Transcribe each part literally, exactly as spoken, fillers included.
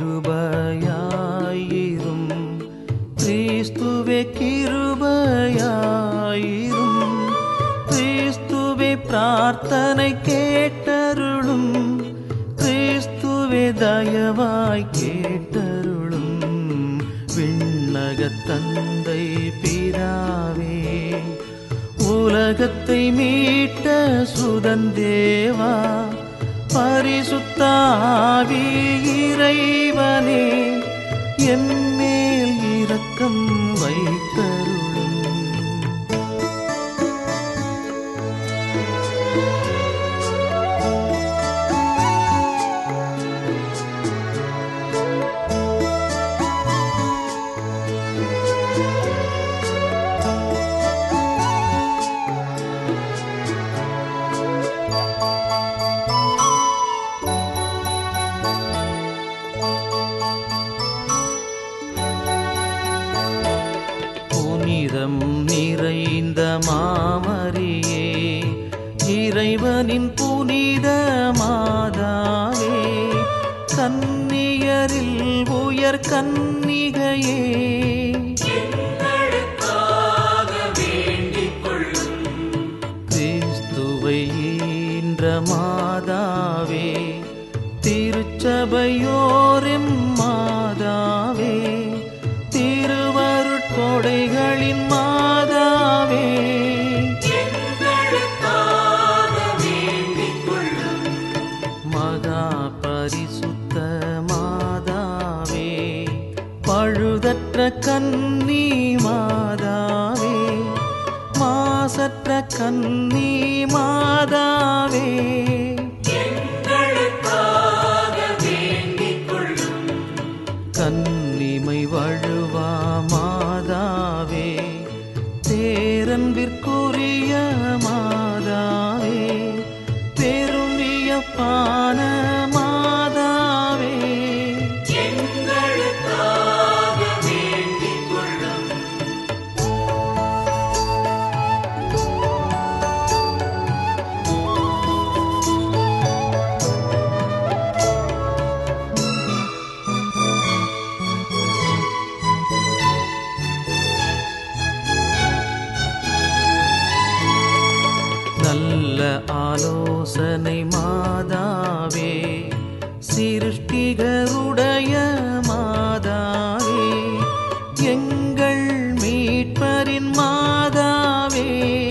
கிருபையாயிரும், கிறிஸ்துவே கிருபையாயிரும், கிறிஸ்துவே பிரார்த்தனை கேட்டருளும், கிறிஸ்துவே தயவாய் கேட்டருளும். விண்ணக தந்தை பிதாவே, உலகத்தை மீட்ட சுதந்தேவா, பரிசுத்த ஆவி இறைவனே, எம்மேல் இரக்கம் வைத்தருளும். புனிதம் நிறைந்த மாமரியே, இறைவனின் புனித மாதாவே, கன்னியரில் உயர் கன்னிகையே, கிறிஸ்துவை ஈன்ற மாதாவே, திருச்சபையோரின் மாதாவே, திருவருட்கொடைகளின் மாதாவே, மகா பரிசுத்த மாதாவே, பழுதற்ற கன்னி மாதாவே, மாசற்ற கன்னி மாதாவே, கன்னிமை வழுவா மாதாவே, தேரன்பிற்குரிய மாதாவே, பெரும் வியப்பான மாதாவே, நல்ல ஆலோசனை மாதாவே, சிருஷ்டிகருடைய மாதாவே, எங்கள் மீட்பரின் மாதாவே,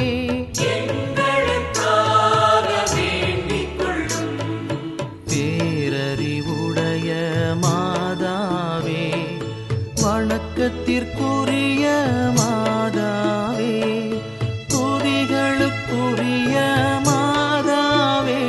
பேரறிவுடைய மாதாவே, வணக்கத்திற்குரிய மாதாவே, துதிகளுக்குரிய மாதாவே,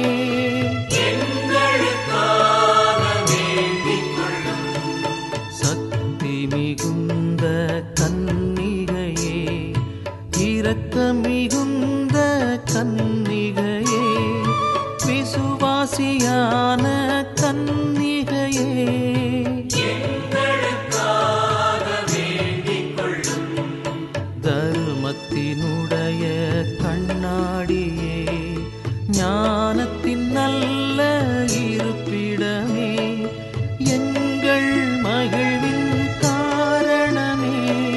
சக்தி மிகுந்த கன்னிகையே, இரக்கம் மிகுந்த கன்னிகையே, விசுவாசியான கன்னிகையே, தர்மத்தினுடைய கண்ணாடியே, ஞானத்தின் நல்ல இருப்பிடமே, எங்கள் மகிழ்வின் காரணமே,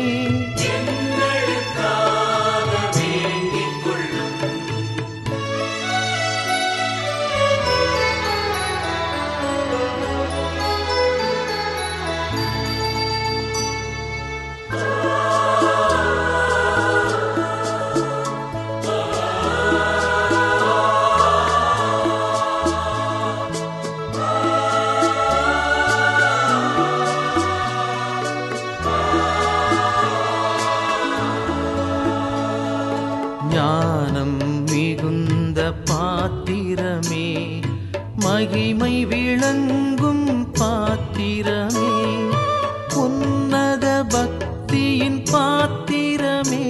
ஞானம் மிகுந்த பாத்திரமே, மகிமை விளங்கும் பாத்திரமே, உன்னத பக்தியின் பாத்திரமே,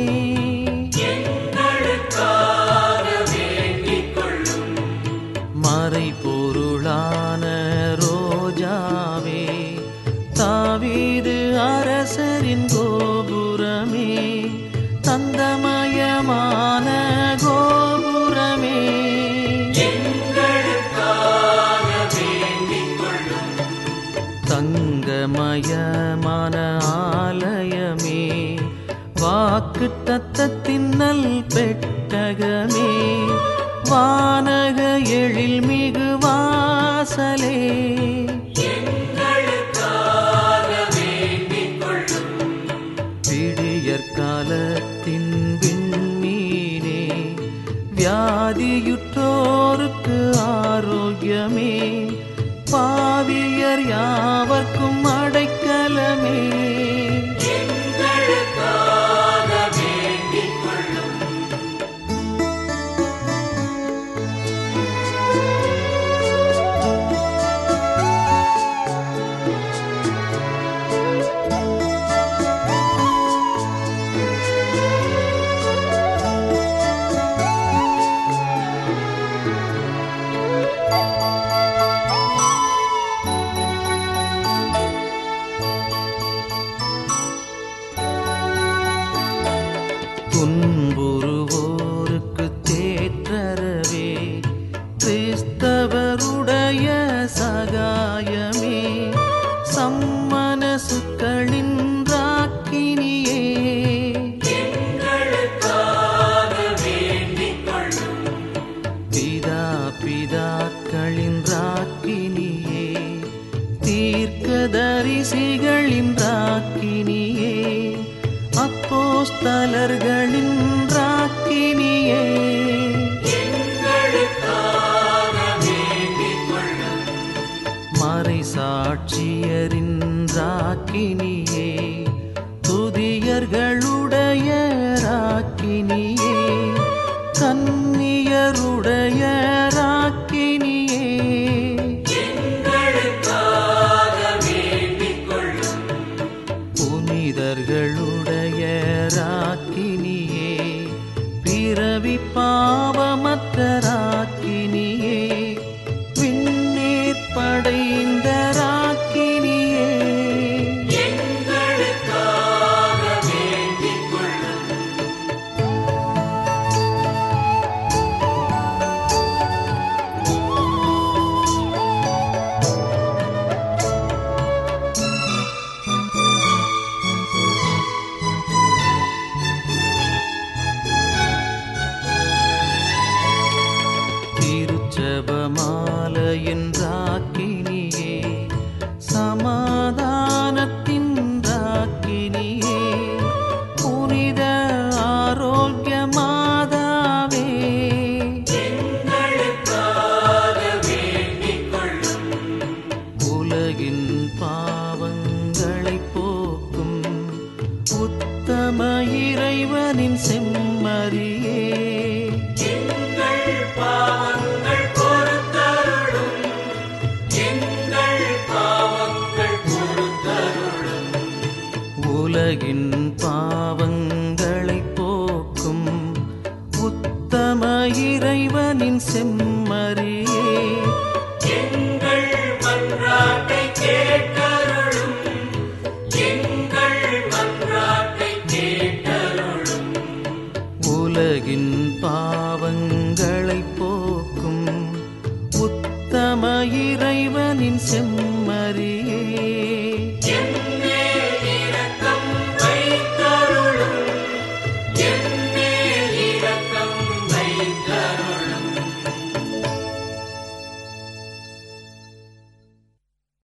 மறைபொருளான ரோஜாவே, தாவீது அரசரின் கோபுரமே, தந்தமயமான கோபுரமே, தங்கமயமான ஆலயமே, வாக்கு தத்தத்தின் நல் பெட்டகமே, வானக எழில் மிகு வாசலே, விடியற்காலத்தின் விண்மீனே, வியாதியுற்றோருக்கு ஆரோக்கியமே, பாவியர் யாவர்க்கும் அடைக்கலமே, துன்புறுவோருக்கு தேற்றரவே, கிறிஸ்தவருடைய சகாயமே, சம்மனசுக்களின் ராக்கினியே, பிதா பிதாக்களின் ராக்கினியே, தீர்க்கதரிசிகளின் ராக்கினியே, அப்போஸ்தலர்களின் ராக்கினியே, மறைசாட்சியரின் ராக்கினியே, துதியர்களுடைய ராக்கினியே, கன்னியருடைய ராக்கினியே, புனிதர்களுடைய ராக்கினியே, பிறவி பாவமற்ற ராக்கினியே, விண்ணேற் படைந்த ராக்கினியே, திருச்செபமாலையின் ராக்கினியே, சமாதானத்தின் ராக்கினியே, புனித ஆரோக்கிய மாதாவே, உலகின் பாவங்களை போக்கும் உத்தம இறைவனின் செம்மறியே, உலகின் பாவங்களை போக்கும் உத்தம இறைவனின் செம்மறியே, எங்கள் மன்றாட்டை கேட்டருளும், எங்கள் மன்றாட்டை கேட்டருளும், உலகின் பாவங்களை போக்கும் உத்தம இறைவனின் செம்மறியே.